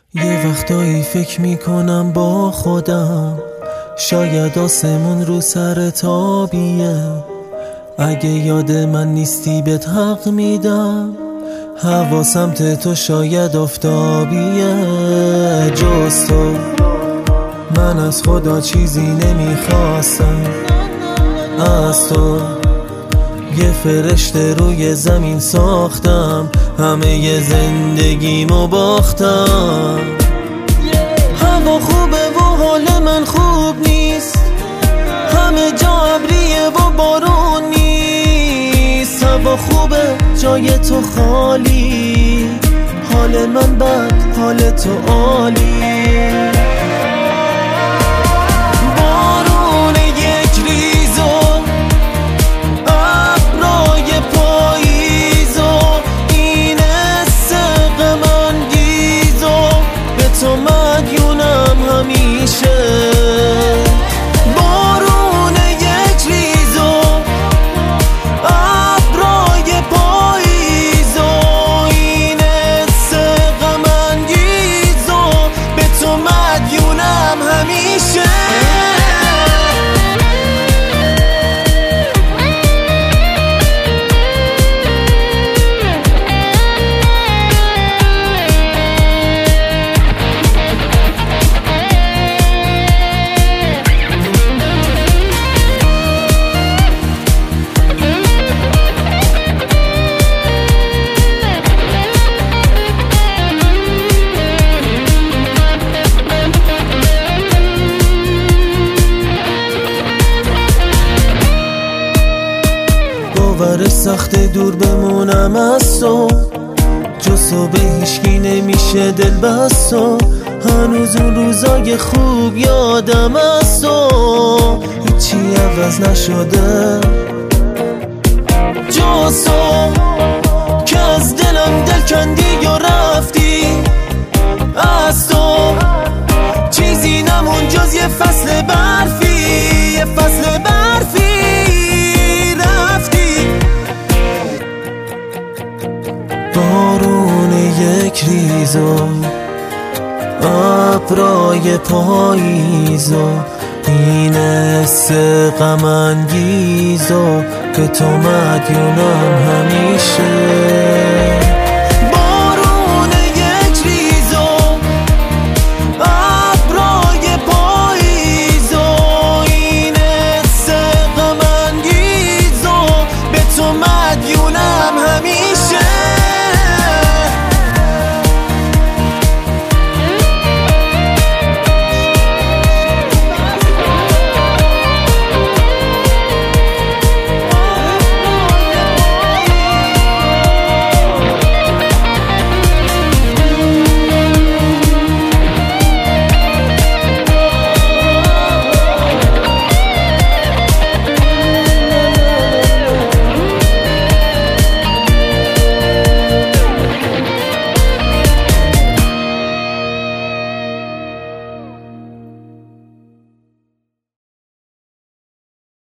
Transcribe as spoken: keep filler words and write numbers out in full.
یه وقتایی فکر میکنم با خودم شاید آسمون رو سر تابیه. اگه یاد من نیستی بهت حق میدم، هوا سمت تو شاید آفتابیه. جز تو من از خدا چیزی نمیخواستم، از تو یه فرشته روی زمین ساختم، همه ی زندگیمو باختم. هوا خوبه و حال من خوب نیست، همه جا ابریه و بارون نیست. هوا خوبه جای تو خالی، حال من بد حال تو عالی. بارون یک ریز و ابرای پاییز و این حس غم انگیز و به تو مدیونم همیشه. باورش سخته دور بمونم از تو، جز تو به هیچکی نمیشه دل بست و هنوز اون روزای خوب یادم از تو. هیچی عوض نشده جز تو که از دلم دل کندی و رفتی. از تو چیزی نمون جز یه فصل برفی، یه فصل برفی. بارون یک ریز و ابرای پاییز و این حس غم انگیز و که تو مدیونم همیشه.